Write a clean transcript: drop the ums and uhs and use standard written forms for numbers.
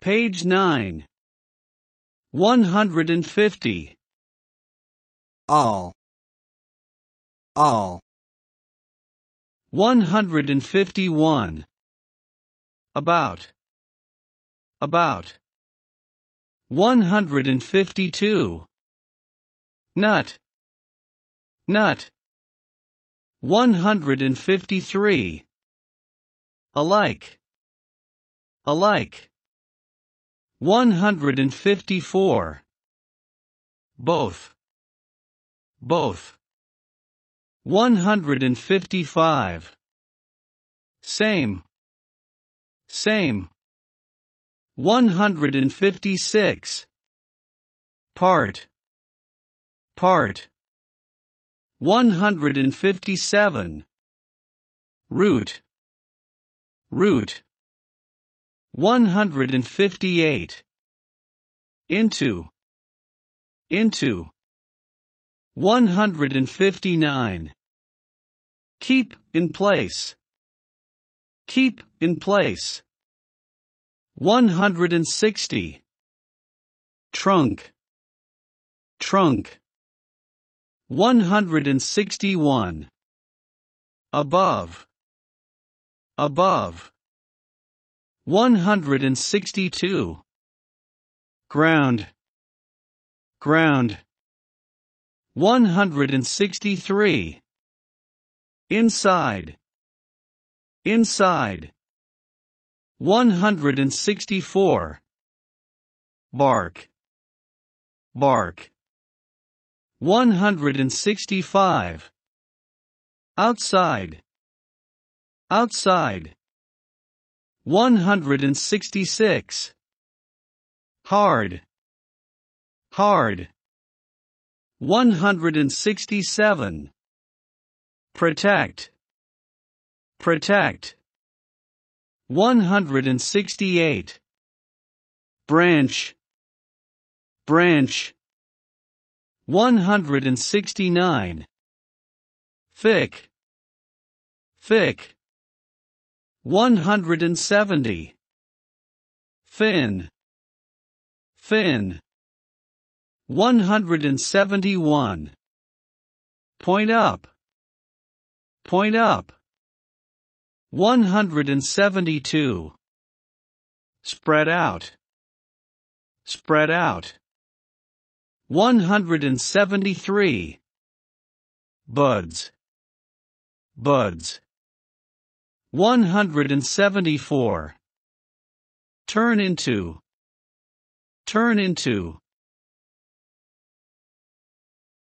Page 9. 150. All. 151. About. 152. Nut. 153. Alike. 154. Both. 155. Same. 156. Part. 157. Root. 158. Into. 159. Keep in place. 160. Trunk. 161. Above. 162. Ground. 163. Inside. 164. Bark. 165. Outside. 166. Hard. 167. Protect. 168. Branch. 169. Thick. 170. Thin. 171. Point up. 172. Spread out. 173. Buds. 174. Turn into.